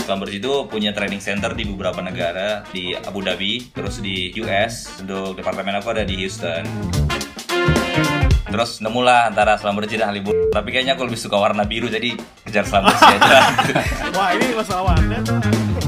Selam Bersih itu punya training center di beberapa negara, di Abu Dhabi, terus di US, untuk departemen aku ada di Houston. Terus nemulah antara Selam Bersih dan Hollywood. Tapi kayaknya aku lebih suka warna biru, jadi kejar Selam Bersih aja. Wah, ini masalah warna tuh.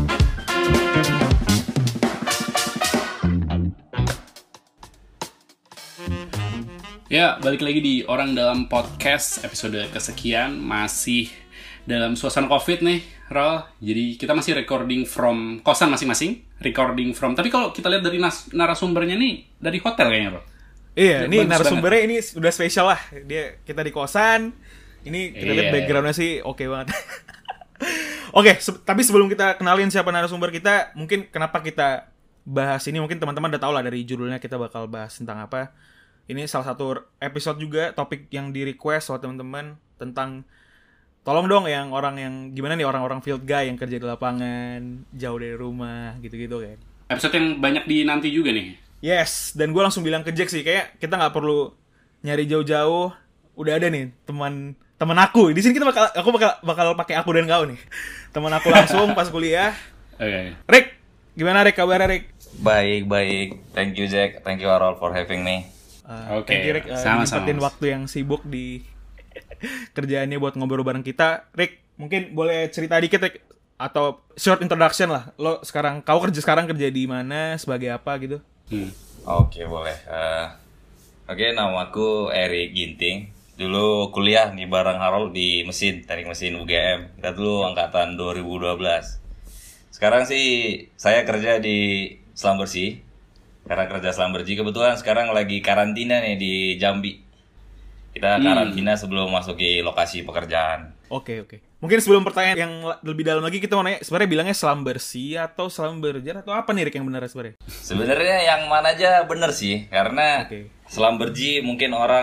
Ya, balik lagi di Orang Dalam Podcast episode kesekian. Masih dalam suasana COVID nih, Rol. Jadi kita masih recording from kosan masing-masing. Tapi kalau kita lihat dari narasumbernya nih, dari hotel kayaknya, Rol. Iya, ini Bagus narasumbernya ini udah spesial lah. Kita di kosan. Ini kita lihat backgroundnya sih oke banget. Oke, tapi sebelum kita kenalin siapa narasumber kita, mungkin kenapa kita bahas ini, mungkin teman-teman udah tahu lah dari judulnya kita bakal bahas tentang apa. Ini salah satu episode juga, topik yang di-request oleh teman-teman tentang tolong dong yang orang yang gimana nih orang-orang field guy yang kerja di lapangan, jauh dari rumah, gitu-gitu kan. Episode yang banyak dinanti juga nih. Yes, dan gue langsung bilang ke Jack sih, kayak kita nggak perlu nyari jauh-jauh, udah ada nih teman aku. Di sini aku bakal pakai aku dan kau nih. Teman aku langsung pas kuliah. Okay. Rick, gimana Rick kabarnya Rick? Baik. Thank you Jack, thank you Harold for having me. Oke, Thank you Rick, sama-sama. nyempetin waktu yang sibuk di kerjaannya buat ngobrol bareng kita. Rick, mungkin boleh cerita dikit Rick, atau short introduction lah. Kau sekarang kerja di mana, sebagai apa gitu? Oke, boleh. Oke, nama aku Erik Ginting. Dulu kuliah di bareng Harold di teknik mesin UGM. Kita dulu angkatan 2012. Sekarang sih saya kerja di Selam Bersih. Karena kerja Selam Bersih, kebetulan sekarang lagi karantina nih di Jambi. Kita karantina sebelum masuki lokasi pekerjaan. Oke. Mungkin sebelum pertanyaan yang lebih dalam lagi, kita mau nanya, sebenarnya bilangnya Selam Bersih atau Selam Berjar atau apa nih Rick yang benar sebenarnya? Sebenarnya yang mana aja bener sih, karena Selam Bersih mungkin orang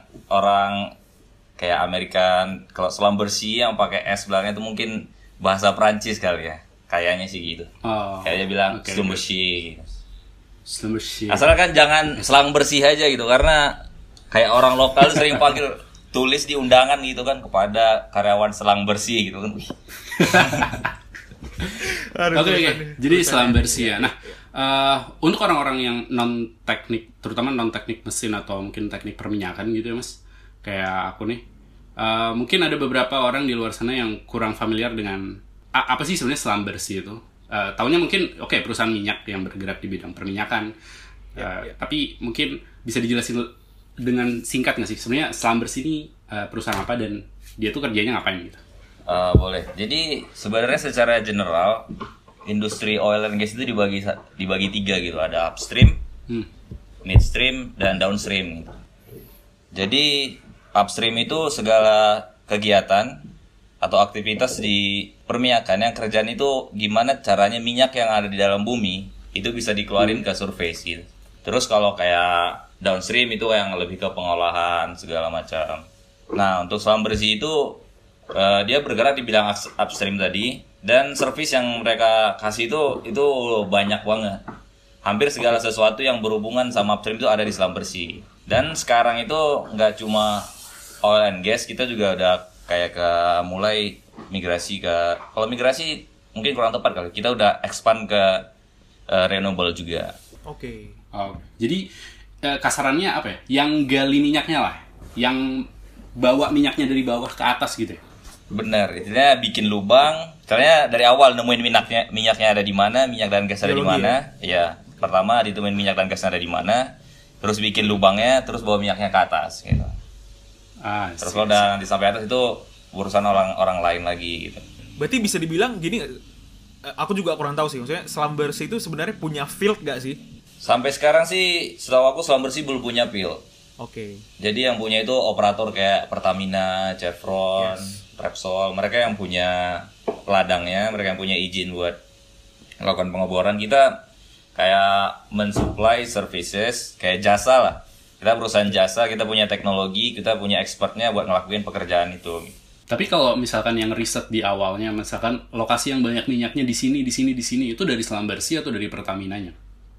kayak Amerikan. Kalau Selam Bersih yang pakai S belakangnya itu mungkin bahasa Prancis kali ya. Kayaknya sih gitu. Kayaknya bilang Selam Bersih gitu. Asalkan jangan selang bersih aja gitu, karena kayak orang lokal sering panggil tulis di undangan gitu kan, kepada karyawan selang bersih gitu kan. Oke. Jadi Selam Bersih ya. Nah, untuk orang-orang yang non teknik, terutama non teknik mesin atau mungkin teknik perminyakan gitu ya Mas, kayak aku nih, mungkin ada beberapa orang di luar sana yang kurang familiar dengan apa sih sebenarnya Selam Bersih itu. Taunya mungkin perusahaan minyak yang bergerak di bidang perminyakan. Tapi mungkin bisa dijelasin dengan singkat nggak sih sebenarnya Selam Bersih ini perusahaan apa dan dia tuh kerjanya ngapain gitu? Boleh. Jadi sebenarnya secara general industri oil and gas itu dibagi tiga gitu. Ada upstream, midstream, dan downstream gitu. Jadi upstream itu segala kegiatan atau aktivitas di perminyakan yang kerjaan itu gimana caranya minyak yang ada di dalam bumi itu bisa dikeluarin ke surface gitu. Terus kalau kayak downstream itu yang lebih ke pengolahan segala macam. Nah, untuk Selam Bersih itu dia bergerak di bidang upstream tadi, dan service yang mereka kasih itu banyak banget. Hampir segala sesuatu yang berhubungan sama upstream itu ada di Selam Bersih. Dan sekarang itu nggak cuma oil and gas, kita juga udah kayak mulai migrasi kalau migrasi mungkin kurang tepat kali, kita udah expand ke renewable juga. Oke. Jadi kasarannya apa ya? Yang gali minyaknya lah, yang bawa minyaknya dari bawah ke atas gitu ya? Bener, intinya bikin lubang. Caranya dari awal nemuin minyaknya ada di mana, minyak dan gas ada di mana. Ya, pertama ditemuin minyak dan gasnya ada di mana, terus bikin lubangnya, terus bawa minyaknya ke atas gitu. Terus kalau udah nanti sampai atas itu urusan orang lain lagi gitu. Berarti bisa dibilang gini, aku juga kurang tahu sih, maksudnya Selam Bersih itu sebenarnya punya field gak sih? Sampai sekarang sih setahu aku Selam Bersih belum punya field. Oke. Jadi yang punya itu operator kayak Pertamina, Chevron, Repsol. Mereka yang punya ladangnya, mereka yang punya izin buat melakukan pengeboran. Kita kayak mensupply services, kayak jasa lah. Kita perusahaan jasa, kita punya teknologi, kita punya expertnya buat ngelakuin pekerjaan itu. Tapi kalau misalkan yang riset di awalnya, misalkan lokasi yang banyak minyaknya di sini, itu dari Selam Bersih atau dari Pertaminanya?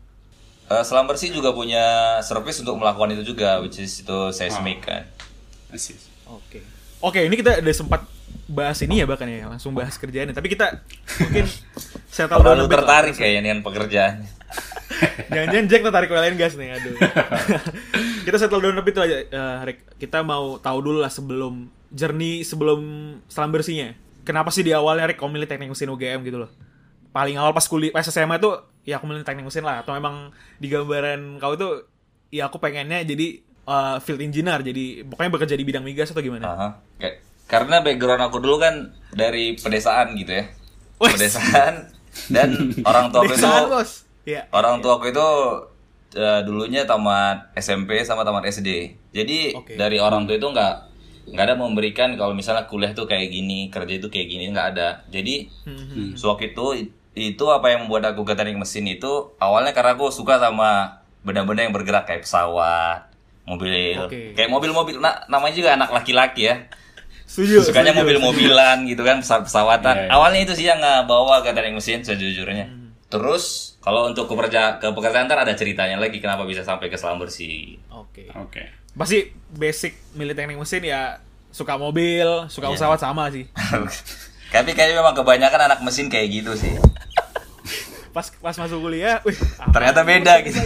Selam Bersih juga punya service untuk melakukan itu juga, which is itu seismic kan. Oke, ini kita udah sempat bahas ini ya bahkan ya, langsung bahas kerjaannya. Tapi kita mungkin settle down Terlalu lebih tertarik lah. kayaknya dengan pekerjaannya. Jangan-jangan Jack tertarik oil and gas nih, aduh. Kita settle down lebih tuh aja, Rick. Kita mau tahu dulu lah sebelum selam bersihnya. Kenapa sih di awalnya Rick kau milih teknik mesin UGM gitu loh? Paling awal pas SMA tuh ya aku milih teknik mesin lah. Atau memang di gambaran kau itu ya aku pengennya jadi field engineer, jadi pokoknya bekerja di bidang migas atau gimana? Karena background aku dulu kan dari pedesaan gitu ya. Wes. Pedesaan dan orang tua aku itu Pedesaan, bos. Ya. orang tua aku itu dulunya tamat SMP sama tamat SD. Jadi dari orang tua itu nggak ada memberikan kalau misalnya kuliah tuh kayak gini, kerja itu kayak gini, nggak ada. Jadi sewaktu itu apa yang membuat aku ke teknik mesin itu awalnya karena aku suka sama benda-benda yang bergerak kayak pesawat, mobil, kayak mobil-mobil. Nah, namanya juga anak laki-laki ya. Sukanya mobil-mobilan gitu kan, pesawatan. Awalnya itu sih yang bawa ke teknik mesin sejujurnya. Terus kalau untuk pekerjaan ntar ada ceritanya lagi kenapa bisa sampai ke selam bersih. Oke. Pasti basic milih teknik mesin ya suka mobil, suka pesawat sama sih. Tapi kayaknya memang kebanyakan anak mesin kayak gitu sih. Pas masuk kuliah, ternyata beda gitu.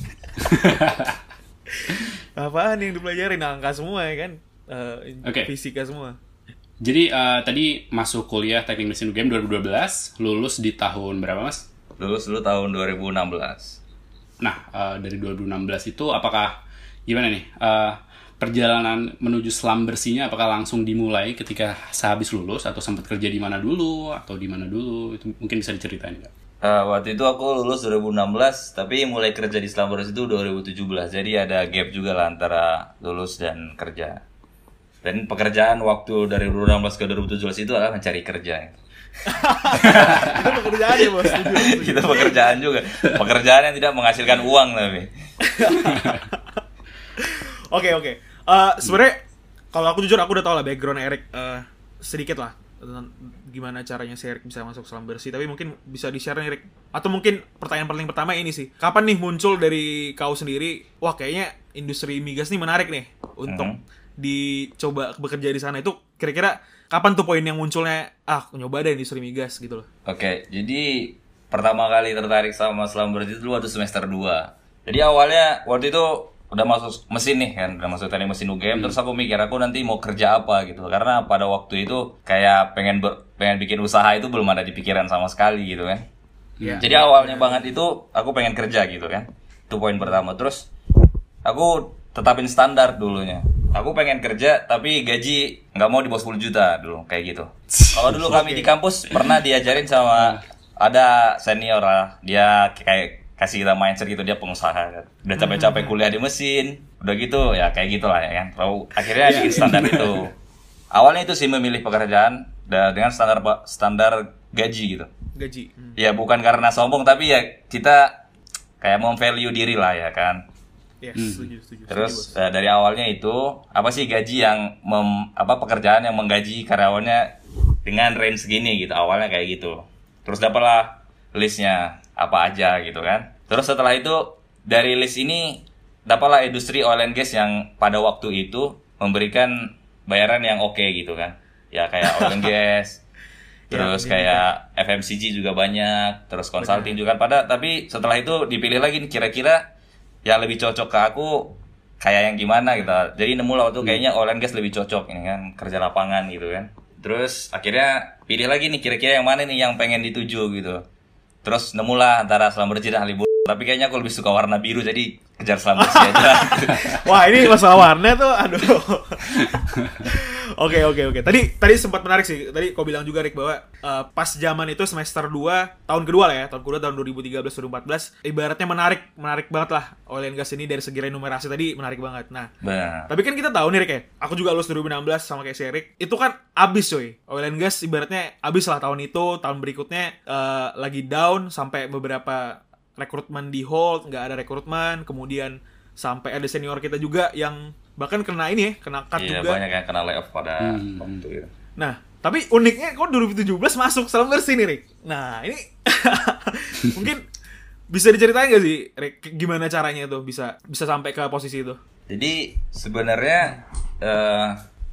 Apaan yang dipelajarin? Angka semua ya kan? Fisika semua. Jadi tadi masuk kuliah teknik mesin UGM 2012, lulus di tahun berapa mas? Lulus dulu tahun 2016. Nah, dari 2016 itu apakah gimana nih? Perjalanan menuju selam bersihnya apakah langsung dimulai ketika sehabis lulus atau sempat kerja di mana dulu atau di mana dulu? Itu mungkin bisa diceritain nggak? Waktu itu aku lulus 2016, tapi mulai kerja di selam bersih itu 2017. Jadi ada gap juga lah antara lulus dan kerja. Dan pekerjaan waktu dari 2016 ke 2017 itu adalah mencari kerja. Itu pekerjaan ya bos. Kita pekerjaan juga. Pekerjaan yang tidak menghasilkan uang tapi. Oke. Sebenarnya kalau aku jujur aku udah tau lah background Erik sedikit lah tentang gimana caranya si Erik bisa masuk selam bersih. Tapi mungkin bisa di-share nih Erik. Atau mungkin pertanyaan paling pertama ini sih. Kapan nih muncul dari kau sendiri? Wah kayaknya industri migas nih menarik nih untuk dicoba bekerja di sana. Itu kira-kira kapan tuh poin yang munculnya nyoba deh industri migas gitu loh. Oke, jadi pertama kali tertarik sama selam bersih itu waktu semester 2. Jadi awalnya waktu itu udah masuk mesin nih kan, udah masuk teknik mesin UGM. Terus aku mikir aku nanti mau kerja apa gitu. Karena pada waktu itu kayak pengen bikin usaha itu belum ada di pikiran sama sekali gitu kan. Jadi awalnya banget itu aku pengen kerja gitu kan. Itu poin pertama. Terus aku tetapin standar dulunya. Aku pengen kerja tapi gaji nggak mau di bawah 10 juta dulu kayak gitu. Kalau dulu kami di kampus pernah diajarin sama ada senior lah, dia kayak kasih kita mindset gitu, dia pengusaha kan. Udah capek-capek kuliah di mesin, udah gitu ya kayak gitulah ya kan. Lalu akhirnya bikin standar itu. Awalnya itu sih memilih pekerjaan dengan standar gaji gitu. Gaji. Ya bukan karena sombong tapi ya kita kayak mem-value diri lah ya kan. Setuju. Terus dari awalnya itu apa sih gaji yang pekerjaan yang menggaji karyawannya dengan range segini gitu, awalnya kayak gitu. Terus dapatlah listnya apa aja gitu kan. Terus setelah itu dari list ini dapatlah industri oil and gas yang pada waktu itu memberikan bayaran yang oke gitu kan. Ya kayak oil and gas. Terus kayak FMCG juga banyak, terus consulting juga tapi setelah itu dipilih lagi nih kira-kira yang lebih cocok ke aku kayak yang gimana gitu. Jadi nemu lah waktu kayaknya oil and gas lebih cocok ini kan, kerja lapangan gitu kan. Terus akhirnya pilih lagi nih kira-kira yang mana nih yang pengen dituju gitu. Terus nemu lah antara selam bersih dan ahli tapi kayaknya aku lebih suka warna biru jadi kejar selam bersih aja. Wah ini masalah warna tuh aduh. Oke. Tadi sempat menarik sih. Tadi kau bilang juga Rick bahwa pas zaman itu semester 2 tahun kedua lah ya, tahun 2013-2014 ibaratnya menarik banget lah oil and gas ini dari segi renumerasi tadi menarik banget. Nah, tapi kan kita tahu nih Rick ya, aku juga lulus 2016 sama kayak si Rick. Itu kan abis coy. Oil and gas ibaratnya abis lah tahun itu, tahun berikutnya lagi down sampai beberapa rekrutmen di hold, nggak ada rekrutmen, kemudian sampai ada senior kita juga yang bahkan kena ini ya, kena cut juga. Iya, banyak yang kena layoff pada waktu itu. Nah, tapi uniknya kok 2017 masuk selam bersih nih, Rick. Nah, ini mungkin bisa diceritain nggak sih, Rick, gimana caranya tuh bisa sampai ke posisi itu? Jadi sebenarnya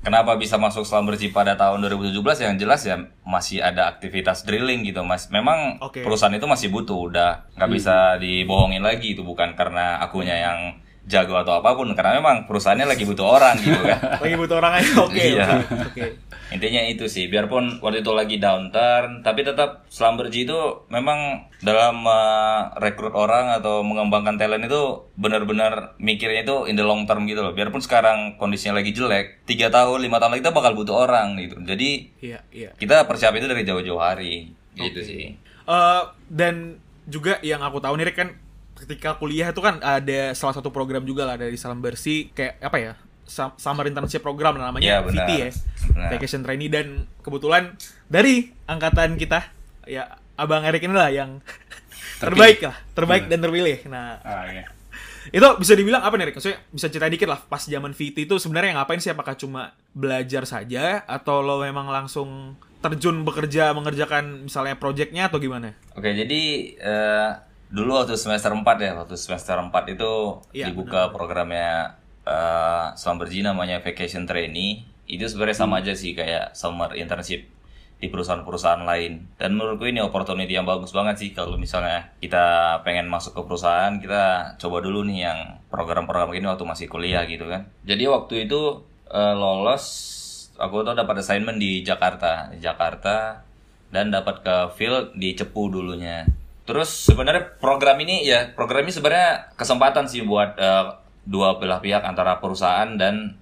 kenapa bisa masuk Schlumberger pada tahun 2017 yang jelas ya masih ada aktivitas drilling gitu Mas. Memang perusahaan itu masih butuh, udah nggak bisa dibohongin lagi, itu bukan karena akunya yang jago atau apapun, karena memang perusahaannya lagi butuh orang gitu kan. Lagi butuh orang aja. Oke. Intinya itu sih, biarpun waktu itu lagi downturn, tapi tetap Schlumberger itu memang dalam rekrut orang atau mengembangkan talent itu benar-benar mikirnya itu in the long term gitu loh. Biarpun sekarang kondisinya lagi jelek, 3 tahun, 5 tahun lagi kita bakal butuh orang gitu. Jadi kita persiapan itu dari jauh-jauh hari gitu sih. Dan juga yang aku tahu nih Rick, kan ketika kuliah itu kan ada salah satu program juga lah dari Schlumberger, kayak apa ya? Summer internship program namanya, VT ya. Vacation trainee, dan kebetulan dari angkatan kita ya Abang Erik inilah yang terbaik dan terpilih. Nah, itu bisa dibilang apa nih Erik? Maksudnya bisa cerita dikit lah pas zaman VT itu sebenarnya ngapain sih? Apakah cuma belajar saja atau lo memang langsung terjun bekerja mengerjakan misalnya projectnya atau gimana? Oke, jadi dulu waktu semester 4 ya, itu dibuka programnya Schlumberger namanya Vacation Trainee. Itu sebenarnya sama aja sih kayak summer internship di perusahaan-perusahaan lain. Dan menurutku ini opportunity yang bagus banget sih kalau misalnya kita pengen masuk ke perusahaan, kita coba dulu nih yang program-program ini waktu masih kuliah gitu kan. Jadi waktu itu lolos, aku tuh dapat assignment di Jakarta dan dapat ke field di Cepu dulunya. Terus sebenarnya program ini sebenarnya kesempatan sih buat dua belah pihak antara perusahaan dan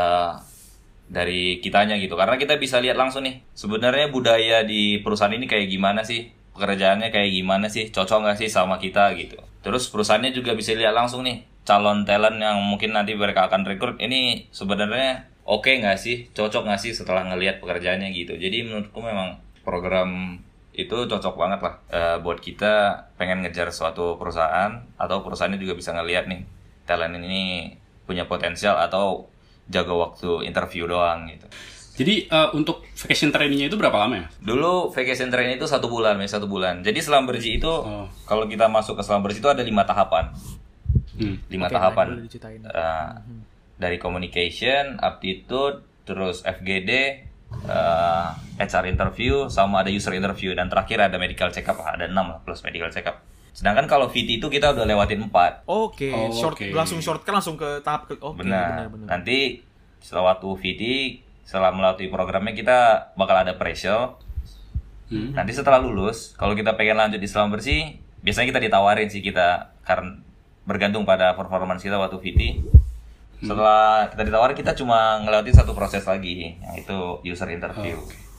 dari kitanya gitu, karena kita bisa lihat langsung nih sebenarnya budaya di perusahaan ini kayak gimana sih, pekerjaannya kayak gimana sih, cocok nggak sih sama kita gitu. Terus perusahaannya juga bisa lihat langsung nih calon talent yang mungkin nanti mereka akan rekrut ini sebenarnya oke nggak sih, cocok nggak sih setelah ngelihat pekerjaannya gitu. Jadi menurutku memang program itu cocok banget lah buat kita pengen ngejar suatu perusahaan, atau perusahaannya juga bisa ngelihat nih talent ini punya potensial atau jaga waktu interview doang gitu. Jadi untuk vacation trainingnya itu berapa lama ya? Dulu vacation training itu 1 bulan. Jadi Schlumberger itu kalau kita masuk ke Schlumberger itu ada 5 tahapan. 5 tahapan. Dari communication, aptitude, terus FGD, HR interview, sama ada user interview, dan terakhir ada medical check up, ada 6 plus medical check up. Sedangkan kalau VT itu kita udah lewatin 4. Langsung shortcut langsung ke tahap benar. Nanti setelah waktu VT, setelah melalui programnya kita bakal ada pre-show. Nanti setelah lulus, kalau kita pengen lanjut di Schlumberger, biasanya kita ditawarin sih kita, karena bergantung pada performance kita waktu VT. Setelah kita ditawarin, kita cuma ngelewatin satu proses lagi, yaitu user interview.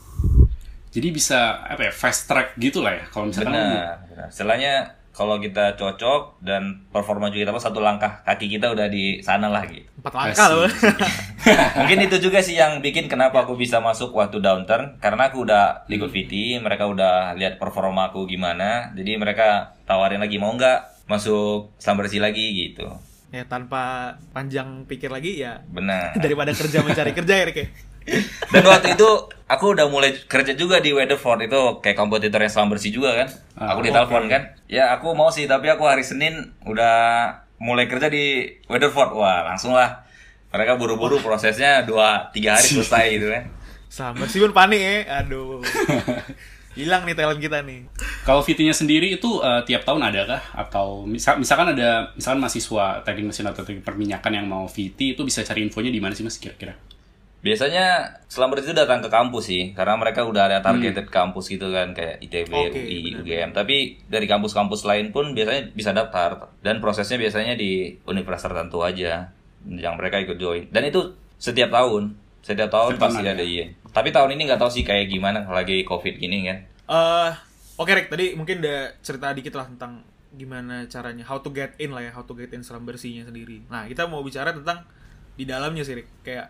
Jadi bisa fast track gitu lah ya kalau misalkan. Benar. Istilahnya kalau kita cocok dan performa juga kita satu langkah kaki kita udah di sana lah gitu. 4 langkah loh. Mungkin itu juga sih yang bikin kenapa aku bisa masuk waktu downturn, karena aku udah ikut VT, mereka udah lihat performa aku gimana, jadi mereka tawarin lagi mau nggak masuk Schlumberger lagi gitu. Ya tanpa panjang pikir lagi ya. Benar. Daripada kerja mencari kerja ya Rick. Dan waktu itu aku udah mulai kerja juga di Weatherford, itu kayak kompetitornya Schlumberger juga kan. Aku ditelepon kan. Ya aku mau sih, tapi aku hari Senin udah mulai kerja di Weatherford. Wah langsung lah. Mereka buru-buru prosesnya 2-3 hari selesai gitu kan. Schlumberger pun panik ya. Aduh. Hilang nih talent kita nih. Kalau VT-nya sendiri itu tiap tahun ada kah? Atau misalkan mahasiswa teknik mesin atau teknik perminyakan yang mau VT, itu bisa cari infonya di mana sih Mas kira-kira? Biasanya Schlumberger itu datang ke kampus sih, karena mereka udah ada targeted kampus gitu kan, kayak ITB, UI, UGM. Tapi dari kampus-kampus lain pun biasanya bisa daftar, dan prosesnya biasanya di universitas tertentu aja yang mereka ikut join. Dan itu setiap tahun pasti ada iya. Tapi tahun ini nggak tahu sih kayak gimana lagi COVID gini kan. Oke Rick, tadi mungkin udah cerita dikit lah tentang gimana caranya, how to get in Schlumberger-nya sendiri. Nah kita mau bicara tentang di dalamnya sih Rick, kayak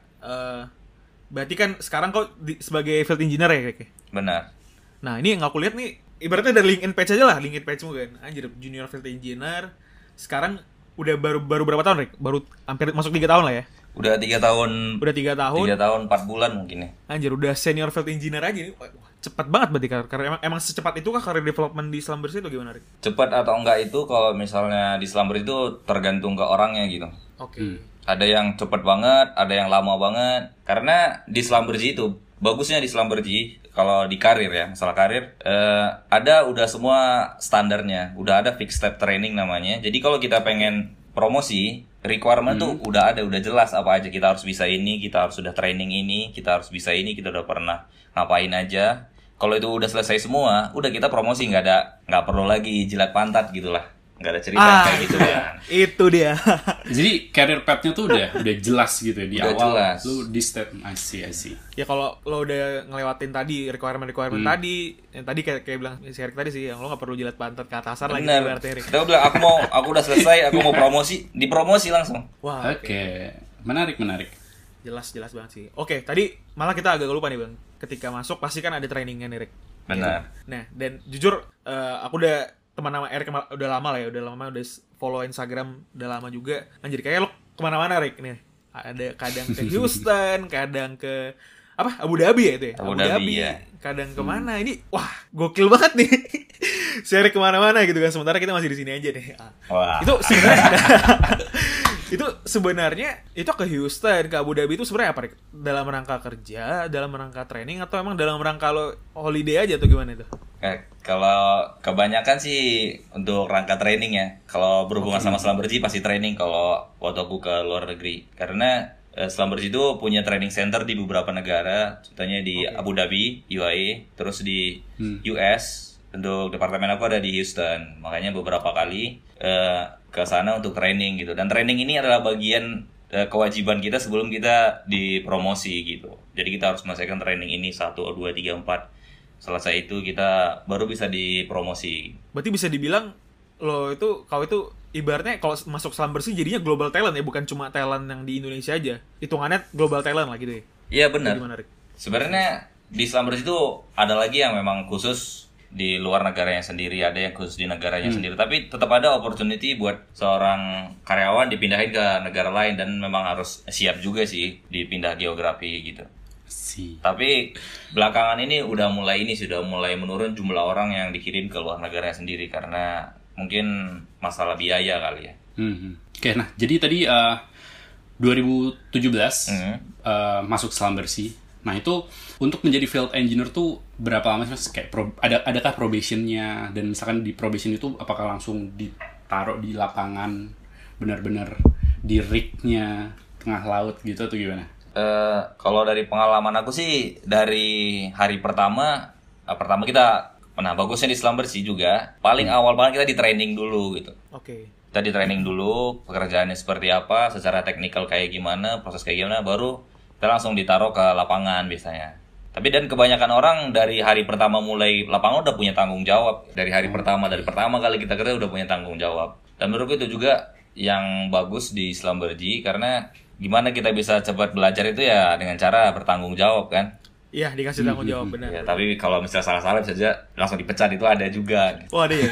berarti kan sekarang kau sebagai field engineer ya Rick? Benar. Nah ini yang aku lihat nih, ibaratnya dari LinkedIn page aja lah, LinkedIn page-mu kan, anjir junior field engineer. Sekarang udah baru berapa tahun Rick? Baru hampir masuk 3 tahun lah ya? Udah 3 tahun. 3 tahun 4 bulan mungkin ya. Anjir udah senior field engineer aja nih. Wah, cepat banget berarti, karena emang secepat itu kah career development di Schlumberger itu gimana Rick? Cepat atau enggak itu kalau misalnya di Schlumberger itu tergantung ke orangnya gitu. Ada yang cepet banget, ada yang lama banget. Karena di Slumberjee itu, bagusnya di Slumberjee, kalau di karir ya, masalah karir, ada udah semua standarnya. Udah ada fixed step training namanya. Jadi kalau kita pengen promosi, requirement tuh udah ada, udah jelas apa aja. Kita harus bisa ini, kita harus sudah training ini, kita harus bisa ini, kita udah pernah ngapain aja. Kalau itu udah selesai semua, udah kita promosi, nggak perlu lagi jilat pantat gitulah, nggak ada cerita kayak gitu kan. Itu dia. Jadi career path-nya tuh udah jelas gitu ya di Udah awal. jelas. Lu di step I see. Ya kalau lo udah ngelewatin tadi requirement tadi, yang tadi kayak bilang si Erik tadi sih, yang lo nggak perlu jilat pantat ke atasan lagi Bener. berarti Erik. Kita bilang aku udah selesai, aku mau promosi, dipromosi langsung. Wah, Oke. Menarik. jelas banget sih. Oke, tadi malah kita agak lupa nih Bang. Ketika masuk pasti kan ada trainingnya nih Erik. Benar. Nah, dan jujur aku udah teman sama Erik udah lama lah ya, udah follow Instagram udah lama juga. Anjir kayak lo kemana-mana Erik nih. Ada kadang ke Houston, kadang ke Abu Dhabi ya itu ya? Abu Dhabi ya. Kadang kemana ini? Wah, gokil banget nih. Si Erik kemana-mana gitu kan. Sementara kita masih di sini aja deh. Wah. Itu sebenarnya itu ke Houston, ke Abu Dhabi itu sebenarnya apa Rik? Dalam rangka kerja, dalam rangka training, atau emang dalam rangka lo holiday aja atau gimana itu? Kalau kebanyakan sih untuk rangka training ya. Kalau berhubungan sama Slumberjee pasti training kalau waktu aku ke luar negeri. Karena Slumberjee itu punya training center di beberapa negara, contohnya di Abu Dhabi, UAE, terus di US. Untuk departemen aku ada di Houston. Makanya beberapa kali ke sana untuk training gitu. Dan training ini adalah bagian kewajiban kita sebelum kita dipromosi gitu. Jadi kita harus menyelesaikan training ini 1, 2, 3, 4. Selesai itu kita baru bisa dipromosi. Berarti bisa dibilang kau itu ibaratnya kalau masuk Slumberjee jadinya global talent ya, bukan cuma talent yang di Indonesia aja. Hitungannya global talent lah gitu ya. Iya benar. Sebenarnya di Slumberjee itu ada lagi yang memang khusus di luar negaranya sendiri, ada yang khusus di negaranya sendiri. Tapi tetap ada opportunity buat seorang karyawan dipindahin ke negara lain, dan memang harus siap juga sih dipindah geografi gitu. Tapi belakangan ini sudah mulai menurun jumlah orang yang dikirim ke luar negara sendiri karena mungkin masalah biaya kali ya. Oke, nah jadi tadi 2017 masuk Slumberjee. Nah itu untuk menjadi field engineer tuh berapa lama sih Mas? Kayak adakah probationnya, dan misalkan di probation itu apakah langsung ditaruh di lapangan benar-benar di rig-nya tengah laut gitu atau gimana? Kalau dari pengalaman aku sih dari hari pertama kita bagusnya di Slumberjee juga paling awal banget kita di training dulu gitu. Kita di training dulu pekerjaannya seperti apa, secara teknikal kayak gimana, proses kayak gimana, baru kita langsung ditaruh ke lapangan biasanya. Tapi dan kebanyakan orang dari hari pertama mulai lapangan udah punya tanggung jawab. Dari hari pertama kali kita kerja udah punya tanggung jawab. Dan menurutku itu juga yang bagus di Slumberjee, karena gimana kita bisa cepat belajar itu ya dengan cara bertanggung jawab kan. Iya, dikasih tanggung jawab benar. Ya, tapi kalau misalnya salah-salah bisa aja langsung dipecat, itu ada juga. Oh, ada ya.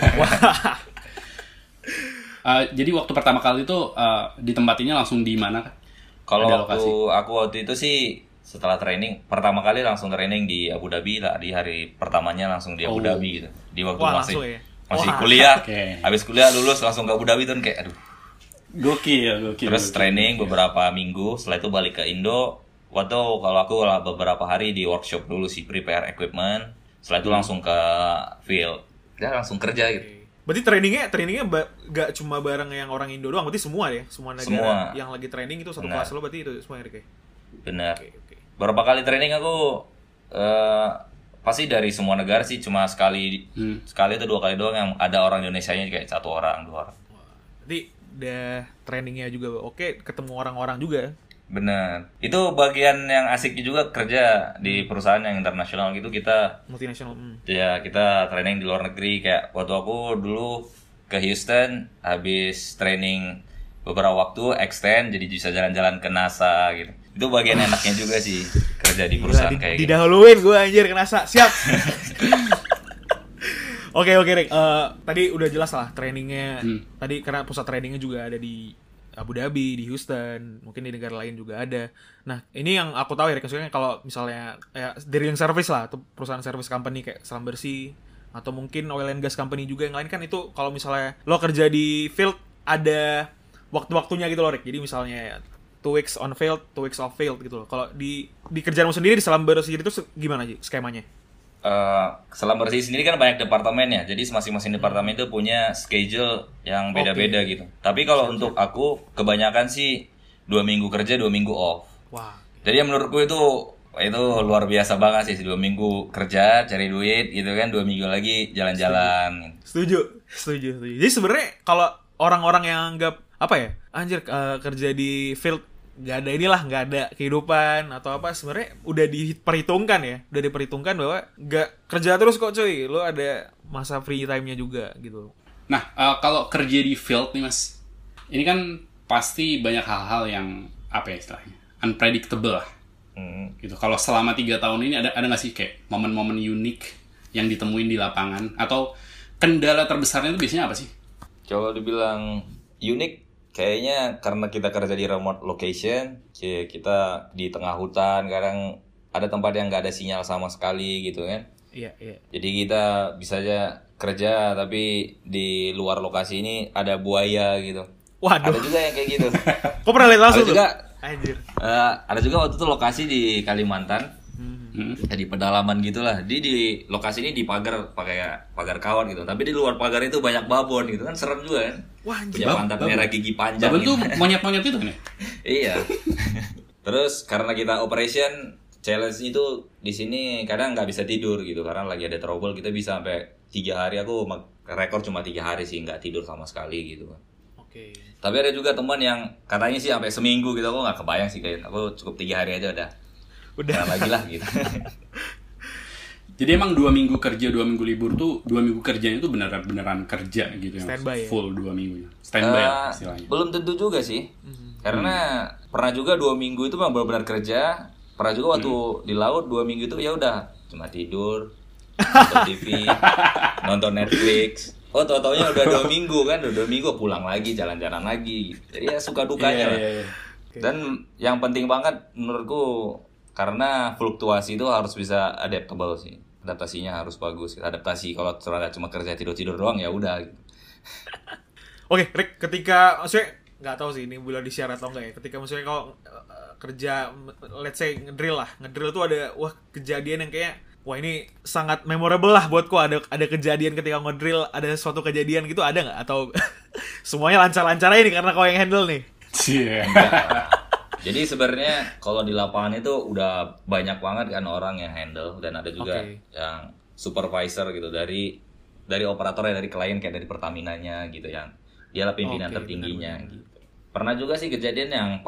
Jadi waktu pertama kali itu ditempatinya langsung di mana? Kalau aku waktu itu sih setelah training pertama kali langsung training di Abu Dhabi lah, di hari pertamanya langsung di Abu Dhabi gitu. Di waktu masih kuliah, habis kuliah lulus langsung ke Abu Dhabi tuh kayak aduh. Gokil. Terus training beberapa minggu, setelah itu balik ke Indo. Kalau aku beberapa hari di workshop dulu sih, prepare equipment. Setelah itu langsung ke field, ya langsung kerja gitu. Berarti trainingnya gak cuma bareng yang orang Indo doang, berarti semua ya, semua negara yang lagi training itu satu kelas lo, berarti itu semua Erik ya? Benar. Beberapa kali training aku pasti dari semua negara sih, cuma sekali atau 2 kali doang yang ada orang Indonesianya kayak 1 orang 2 orang. Berarti udah trainingnya juga oke, ketemu orang-orang juga. Benar. Itu bagian yang asiknya juga kerja di perusahaan yang internasional gitu, kita multinasional. Ya, kita training di luar negeri. Kayak waktu aku dulu ke Houston, habis training beberapa waktu extend jadi bisa jalan-jalan ke NASA gitu. Itu bagian enaknya juga sih kerja di perusahaan kayak gitu. Didahuluin gue anjir ke NASA. Siap. Oke Rick. Tadi udah jelas lah trainingnya. Tadi karena pusat trainingnya juga ada di Abu Dhabi, di Houston, mungkin di negara lain juga ada. Nah, ini yang aku tahu ya, maksudnya kalau misalnya drilling service lah, atau perusahaan service company kayak Slumberjee, atau mungkin oil and gas company juga yang lain kan, itu kalau misalnya lo kerja di field ada waktu-waktunya gitu loh Rick. Jadi misalnya 2 weeks on field, 2 weeks off field gitu loh. Kalau di kerjaanmu sendiri di Selam Bersih itu gimana sih skemanya? Selam Bersih sendiri kan banyak departemennya, jadi masing-masing departemen itu punya schedule yang beda-beda gitu. Tapi kalau untuk aku kebanyakan sih 2 minggu kerja, 2 minggu off. Wah. Jadi menurutku itu luar biasa banget sih, 2 minggu kerja cari duit gitu kan, 2 minggu lagi jalan-jalan. Setuju. Jadi sebenarnya kalau orang-orang yang anggap apa ya, anjir kerja di field nggak ada kehidupan atau apa, sebenarnya udah diperhitungkan bahwa nggak kerja terus kok cuy, lo ada masa free time-nya juga gitu. Nah, kalau kerja di field nih mas, ini kan pasti banyak hal-hal yang apa ya istilahnya, unpredictable lah. Gitu. Kalau selama 3 tahun ini ada nggak sih kayak momen-momen unik yang ditemuin di lapangan, atau kendala terbesarnya itu biasanya apa sih? Kalau dibilang unik, kayaknya karena kita kerja di remote location, kita di tengah hutan, kadang ada tempat yang nggak ada sinyal sama sekali gitu kan. Iya. Jadi kita bisa aja kerja tapi di luar lokasi ini ada buaya gitu. Waduh. Ada juga yang kayak gitu. Kok pernah lihat langsung ada juga, anjir. Ada juga waktu itu lokasi di Kalimantan. Di pedalaman gitulah. Di lokasi ini dipagar pakai pagar kawat gitu. Tapi di luar pagar itu banyak babon gitu kan, serem juga kan. Wah, anjir. Punya pantat merah gigi panjang. Babon gitu. tuh monyet-monyet itu kan ya? Iya. Terus karena kita operation, challenge itu di sini kadang nggak bisa tidur gitu karena lagi ada trouble. Kita bisa sampai 3 hari. Aku rekor cuma 3 hari sih nggak tidur sama sekali gitu kan. Oke. Tapi ada juga teman yang katanya sih sampai seminggu gitu. Aku nggak kebayang sih, kayak aku cukup 3 hari aja udah lagi lah gitu. Jadi emang 2 minggu kerja, 2 minggu libur tuh 2 minggu kerjanya itu beneran kerja gitu ya? Standby ya? Full 2 minggu. Standby ya istilahnya. Belum tentu juga sih. Karena pernah juga 2 minggu itu memang benar-benar kerja. Pernah juga waktu di laut 2 minggu itu ya udah cuma tidur, nonton TV, nonton Netflix. Oh, tau-taunya udah 2 minggu kan, udah 2 minggu pulang lagi, jalan-jalan lagi. Jadi ya suka dukanya lah. Iya. Dan yang penting banget menurutku, karena fluktuasi itu harus bisa adaptable sih. Adaptasinya harus bagus. Adaptasi kalau cuma kerja tidur-tidur doang ya udah. Oke, Rick, ketika maksudnya nggak tahu sih ini boleh di-share atau enggak ya. Ketika maksudnya kalau kerja, let's say ngedrill tuh ada kejadian yang kayak ini sangat memorable lah buatku. Ada kejadian ketika ngedrill, ada suatu kejadian gitu, ada nggak? Atau semuanya lancar-lancar aja nih karena kau yang handle nih? Iya. Jadi sebenarnya kalau di lapangan itu udah banyak banget kan orang yang handle, dan ada juga yang supervisor gitu dari operatornya, dari klien kayak dari Pertamina-nya gitu, yang dia lah pimpinan tertingginya gitu. Pernah juga sih kejadian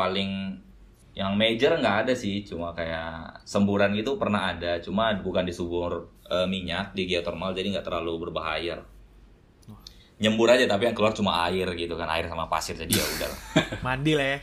yang major nggak ada sih, cuma kayak semburan gitu pernah ada, cuma bukan di sumur minyak, di geothermal, jadi nggak terlalu berbahaya. Nyembur aja tapi yang keluar cuma air gitu kan, air sama pasir, jadi ya udah. Mandi lah ya.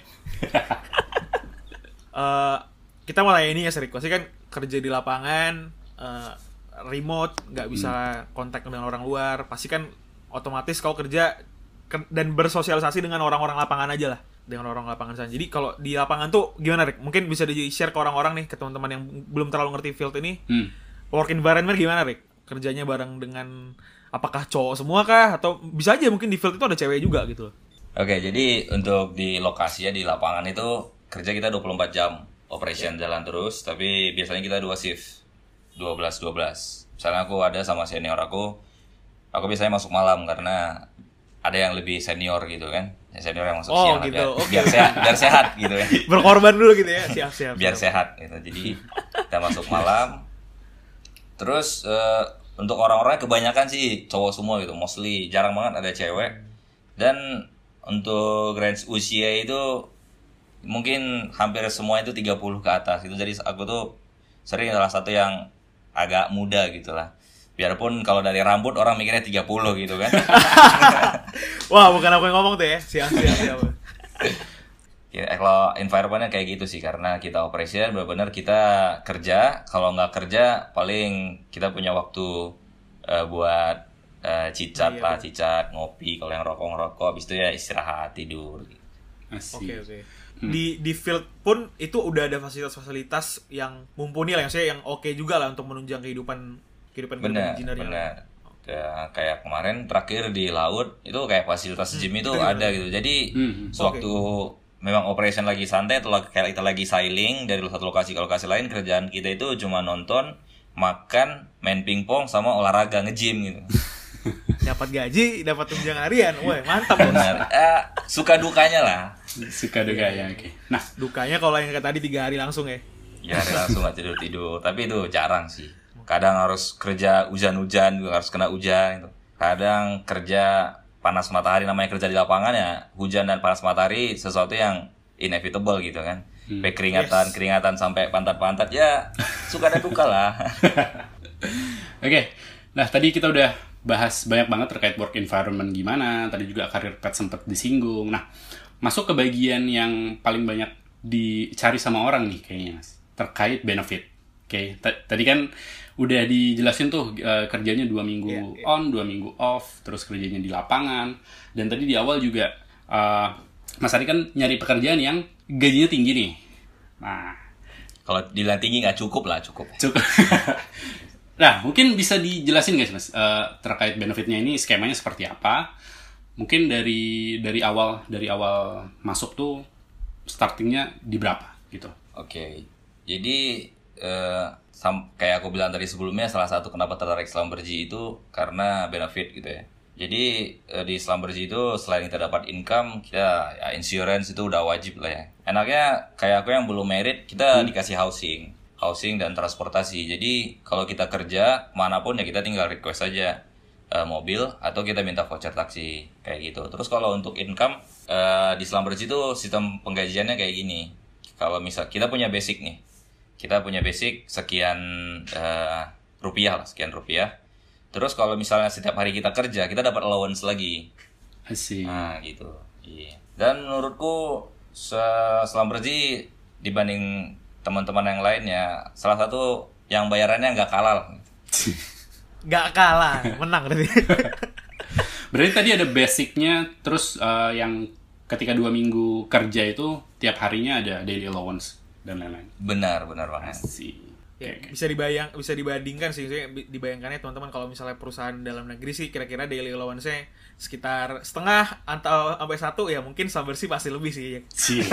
Kita mau tanya ini ya, Riko, sih kan kerja di lapangan, remote, nggak bisa kontak dengan orang luar, pasti kan otomatis kau kerja dan bersosialisasi dengan orang-orang lapangan aja lah, dengan orang lapangan sana. Jadi kalau di lapangan tuh gimana, Rick? Mungkin bisa di-share ke orang-orang nih, ke teman-teman yang belum terlalu ngerti field ini. Work environment gimana, Rick? Kerjanya bareng dengan, apakah cowok semua kah? Atau bisa aja mungkin di field itu ada cewek juga gitu loh. Oke, jadi untuk di lokasi ya, di lapangan itu kerja kita 24 jam operation, jalan terus, tapi biasanya kita 2 shift 12-12. Misalnya aku ada sama senior aku biasanya masuk malam karena ada yang lebih senior gitu kan, senior yang masuk siang gitu. Biar sehat gitu ya. Berkorban dulu gitu ya, siap. Biar sehat gitu. Jadi kita masuk malam. Terus untuk orang-orangnya kebanyakan sih cowok semua gitu, mostly, jarang banget ada cewek. Dan untuk range usia itu mungkin hampir semua itu 30 ke atas gitu. Jadi aku tuh sering salah satu yang agak muda gitu lah. Biarpun kalau dari rambut orang mikirnya 30 gitu kan. Wah, bukan aku yang ngomong tuh ya. Siap. Ya, kalau environment-nya kayak gitu sih, karena kita operation benar-benar kita kerja. Kalau nggak kerja paling kita punya waktu buat cicat, ngopi. Kalau yang ngerokok, habis itu ya istirahat, tidur. Oke. Di field pun itu udah ada fasilitas-fasilitas yang mumpuni lah, yang oke juga lah untuk menunjang kehidupan engineer. Benar. Ya, kayak kemarin terakhir di laut itu kayak fasilitas gym itu ada gitu. Jadi sewaktu memang operation lagi santai atau kayak kita lagi sailing dari satu lokasi ke lokasi lain, kerjaan kita itu cuma nonton, makan, main pingpong sama olahraga nge-gym gitu. Dapat gaji, dapat tunjangan harian. Wah, mantap Bos. Benar. Suka dukanya lah. Suka dukanya, oke. Nah, Dukanya kalau yang kayak tadi 3 hari langsung ya. Ya langsung gak tidur-tidur. Tapi itu jarang sih. Kadang harus kerja hujan-hujan juga harus kena hujan gitu. Kadang kerja panas matahari, namanya kerja di lapangan ya, hujan dan panas matahari sesuatu yang inevitable gitu kan. Sampai keringatan sampai pantat-pantat ya suka ada duka lah. Oke. Nah, tadi kita udah bahas banyak banget terkait work environment gimana, tadi juga career path sempat disinggung. Nah, masuk ke bagian yang paling banyak dicari sama orang nih kayaknya, Mas, terkait benefit. Oke, tadi kan udah dijelasin tuh kerjanya 2 minggu on, 2 minggu off, terus kerjanya di lapangan. Dan tadi di awal juga Mas Ari kan nyari pekerjaan yang gajinya tinggi nih. Nah, kalau dibilang tinggi nggak cukup lah, cukup. Nah, mungkin bisa dijelasin guys, Mas, terkait benefitnya ini skemanya seperti apa? Mungkin dari awal masuk tuh startingnya di berapa gitu? Oke, jadi kayak aku bilang tadi sebelumnya, salah satu kenapa tertarik Schlumberger itu karena benefit gitu ya. Jadi di Schlumberger itu selain kita dapat income, kita ya insurance itu udah wajib lah ya. Enaknya kayak aku yang belum married, kita dikasih housing dan transportasi. Jadi kalau kita kerja manapun ya kita tinggal request aja mobil atau kita minta voucher taksi kayak gitu. Terus kalau untuk income di Schlumberger itu sistem penggajiannya kayak gini. Kalau misal kita punya basic nih, kita punya basic sekian rupiah lah, sekian rupiah. Terus kalau misalnya setiap hari kita kerja, kita dapat allowance lagi. Asik. Nah gitu. Iya. Dan menurutku Schlumberger dibanding teman-teman yang lainnya, salah satu yang bayarannya nggak kalah. Nggak kalah, menang berarti. Berarti tadi ada basicnya, terus yang ketika 2 minggu kerja itu tiap harinya ada daily allowance dan lain-lain. Benar banget. Ya, bisa dibandingkan sih, dibayangkannya teman-teman kalau misalnya perusahaan dalam negeri sih kira-kira daily allowance-nya sekitar setengah atau sampai 1 ya, mungkin Schlumberger pasti lebih sih.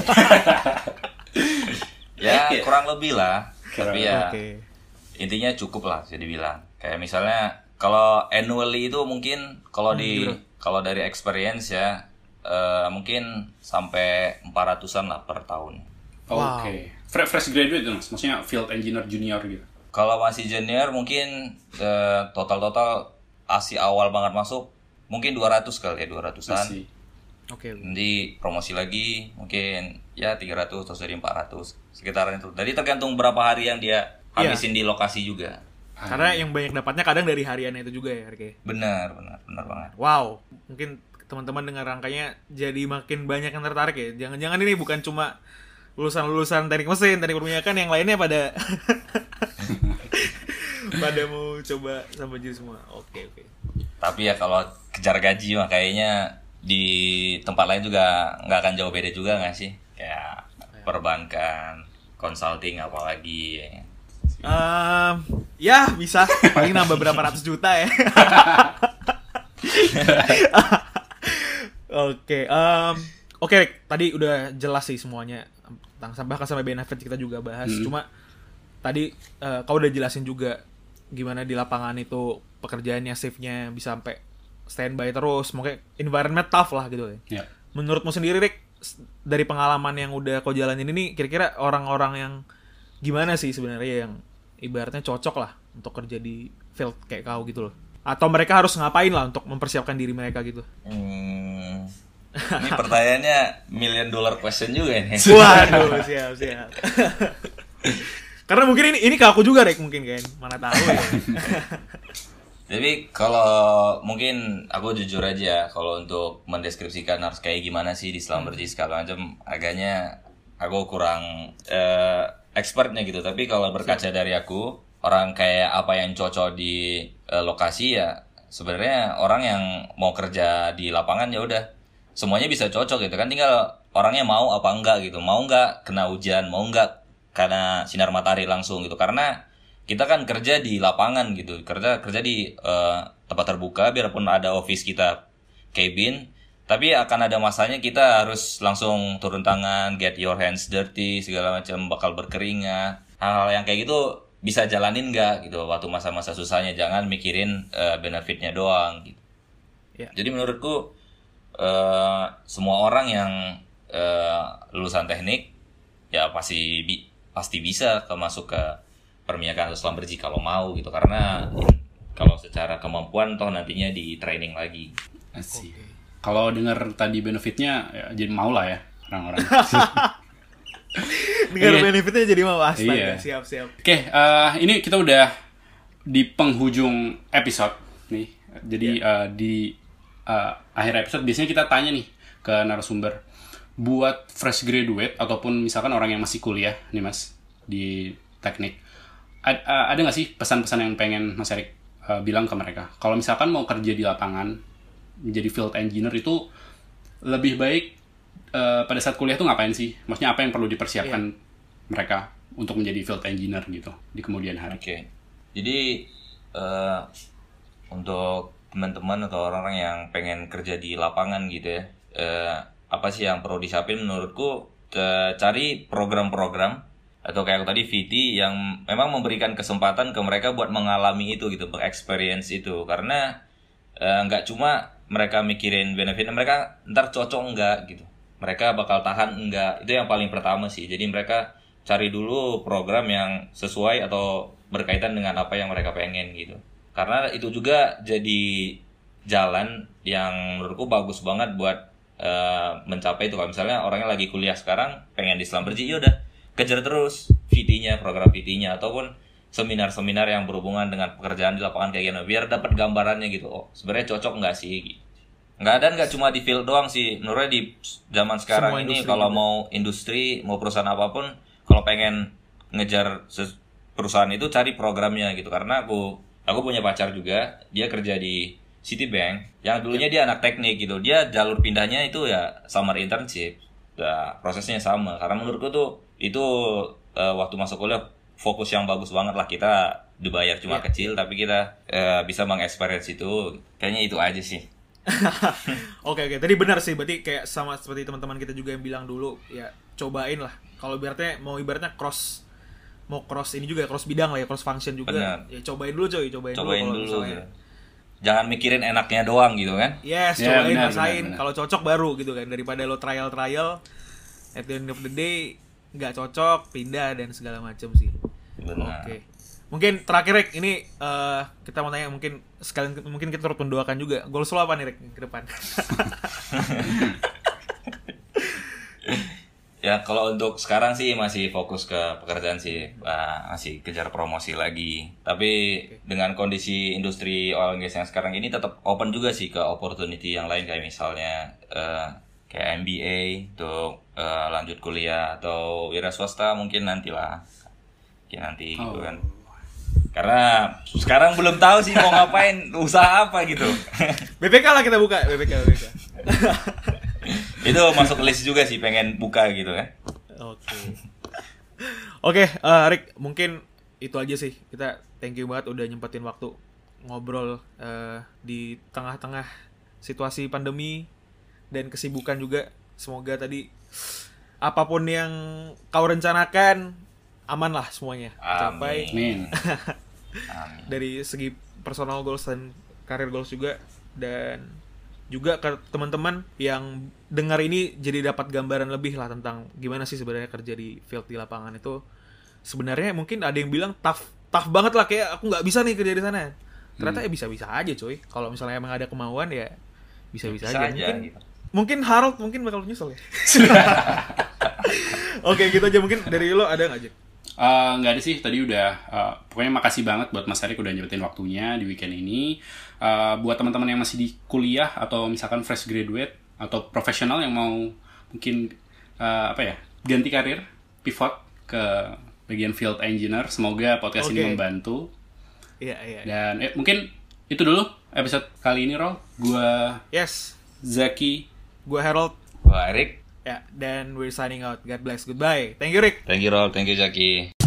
Ya kurang lebih lah, tapi ya Okay. Intinya cukup lah bisa dibilang. Kayak misalnya kalau annually itu mungkin kalau dari experience ya mungkin sampai 400-an lah per tahun. Oke. Fresh graduate itu, Mas? Maksudnya field engineer junior gitu? Kalau masih junior mungkin total awal banget masuk mungkin 200 kali ya, 200-an. Oke. Nanti promosi lagi mungkin ya 300 atau dari 400 sekitaran itu. Jadi tergantung berapa hari yang dia habisin di lokasi juga. Karena yang banyak dapatnya kadang dari hariannya itu juga ya, Rike. Benar banget. Wow, mungkin teman-teman dengar angkanya jadi makin banyak yang tertarik ya. Jangan-jangan ini bukan cuma lulusan teknik mesin, teknik perminyakan, yang lainnya pada pada mau coba sama jadi semua. Oke. Tapi ya kalau kejar gaji mah kayaknya di tempat lain juga nggak akan jauh beda juga nggak sih? Kayak perbankan, consulting apalagi. Ya bisa, paling nambah berapa ratus juta ya. Oke, Rick. Tadi udah jelas sih semuanya tentang bahkan sampai benefit kita juga bahas. Cuma tadi kau udah jelasin juga gimana di lapangan itu pekerjaannya, shift-nya bisa sampai standby terus, mungkin environment tough lah gitu ya. Menurutmu sendiri, Rick, dari pengalaman yang udah kau jalanin ini, kira-kira orang-orang yang gimana sih sebenarnya yang ibaratnya cocok lah untuk kerja di field kayak kau gitu loh? Atau mereka harus ngapain lah untuk mempersiapkan diri mereka gitu? Ini pertanyaannya $1 million question juga ini. Waduh, siap. Karena mungkin ini ke aku juga, Rick, mungkin kan. Mana tahu ya. Jadi kalau mungkin aku jujur aja, kalau untuk mendeskripsikan harus kayak gimana sih di Schlumberger segala macam, agaknya aku kurang expertnya gitu. Tapi kalau berkaca dari aku, orang kayak apa yang cocok di lokasi ya sebenarnya orang yang mau kerja di lapangan ya udah semuanya bisa cocok gitu kan, tinggal orangnya mau apa enggak gitu, mau enggak kena hujan, mau enggak karena sinar matahari langsung gitu. Karena kita kan kerja di lapangan gitu, kerja di tempat terbuka, biarpun ada office kita cabin, Tapi akan ada masanya kita harus langsung turun tangan, get your hands dirty, segala macam, bakal berkeringat. Hal-hal yang kayak gitu bisa jalanin nggak gitu waktu masa-masa susahnya. Jangan mikirin benefitnya doang gitu. Ya. Jadi menurutku semua orang yang lulusan teknik ya pasti bisa masuk ke perminyakan atau Schlumberger kalau mau gitu. Karena kalau secara kemampuan toh nantinya di training lagi. Asik. Kalau dengar tadi benefitnya ya, jadi mau lah ya orang-orang. Dengar benefitnya jadi mau, astaga. Iya. Siap. Oke, ini kita udah di penghujung episode nih. Jadi di akhir episode biasanya kita tanya nih ke narasumber, buat fresh graduate ataupun misalkan orang yang masih kuliah nih Mas di teknik, ada nggak sih pesan-pesan yang pengen Mas Erik bilang ke mereka? Kalau misalkan mau kerja di lapangan menjadi field engineer itu lebih baik pada saat kuliah tuh ngapain sih? Maksudnya apa yang perlu dipersiapkan mereka untuk menjadi field engineer gitu di kemudian hari? Oke. Jadi untuk teman-teman atau orang-orang yang pengen kerja di lapangan gitu ya, apa sih yang perlu disiapin menurutku? Cari program-program atau kayak tadi VT yang memang memberikan kesempatan ke mereka buat mengalami itu gitu, bereksperience itu. Karena nggak cuma mereka mikirin benefitnya, mereka ntar cocok enggak gitu, mereka bakal tahan enggak, itu yang paling pertama sih. Jadi mereka cari dulu program yang sesuai atau berkaitan dengan apa yang mereka pengen gitu, karena itu juga jadi jalan yang menurutku bagus banget buat mencapai itu. Kalau misalnya orangnya lagi kuliah sekarang pengen di Schlumberger, ya udah kejar terus VT-nya, program VT-nya, ataupun seminar-seminar yang berhubungan dengan pekerjaan di lapangan kayak gini, biar dapat gambarannya gitu. Oh, sebenarnya cocok nggak sih? Nggak cuma di field doang sih. Menurutnya di zaman sekarang semua ini kalau mau industri, mau perusahaan apapun, kalau pengen ngejar perusahaan itu cari programnya gitu. Karena aku punya pacar juga, dia kerja di Citibank, yang dulunya dia anak teknik gitu. Dia jalur pindahnya itu ya summer internship. Ya, prosesnya sama. Karena menurutku tuh itu waktu masuk kuliah fokus yang bagus banget lah. Kita dibayar cuma kecil, tapi kita bisa mengeksperience itu. Kayaknya itu aja sih. Oke. Tadi benar sih, berarti kayak sama seperti teman-teman kita juga yang bilang dulu, ya cobain lah. Kalau ibaratnya cross ini juga cross bidang lah ya, cross function juga. Bener. Ya cobain dulu cobain dulu misalnya. Jangan mikirin enaknya doang gitu kan. Yes, cobain, rasain. Kalau cocok baru gitu kan, daripada lo trial at the end of the day nggak cocok, pindah dan segala macam sih. Benar. Oke. Mungkin terakhir Rick, ini kita mau tanya, mungkin kita turut mendoakan juga. Goals lo apa nih Rick ke depan? Ya kalau untuk sekarang sih masih fokus ke pekerjaan sih, masih kejar promosi lagi. Tapi dengan kondisi industri oil and gas yang sekarang ini tetap open juga sih ke opportunity yang lain, kayak misalnya kayak MBA untuk lanjut kuliah, atau wira swasta mungkin nantilah. Nanti gitu kan. Karena sekarang belum tahu sih mau ngapain, usaha apa gitu. BPK lah kita buka, BPK. Itu masuk list juga sih, pengen buka gitu kan. Oke, Rick, mungkin itu aja sih. Kita thank you banget udah nyempetin waktu ngobrol di tengah-tengah situasi pandemi dan kesibukan juga. Semoga tadi apapun yang kau rencanakan aman lah semuanya. Capai. Amin. Dari segi personal goals dan career goals juga, dan juga ke teman-teman yang dengar ini jadi dapat gambaran lebih lah tentang gimana sih sebenarnya kerja di field di lapangan itu. Sebenarnya mungkin ada yang bilang tough banget lah, kayak aku nggak bisa nih kerja di sana. Ternyata ya bisa-bisa aja coy. Kalau misalnya emang ada kemauan ya bisa-bisa aja. Mungkin Harold bakal nyusul ya. Oke, gitu aja. Mungkin dari lo ada nggak, Jack? Nggak ada sih, tadi udah pokoknya makasih banget buat Mas Erik udah nyempetin waktunya di weekend ini. Buat teman-teman yang masih di kuliah atau misalkan fresh graduate atau profesional yang mau mungkin ganti karir, pivot ke bagian field engineer, semoga podcast ini membantu. Iya. Dan mungkin itu dulu episode kali ini, Rol. Gua Zaki, gua Harold, gua Erik. Ya, dan we're signing out. God bless. Goodbye. Thank you, Rick. Thank you, Rol. Thank you, Zaki.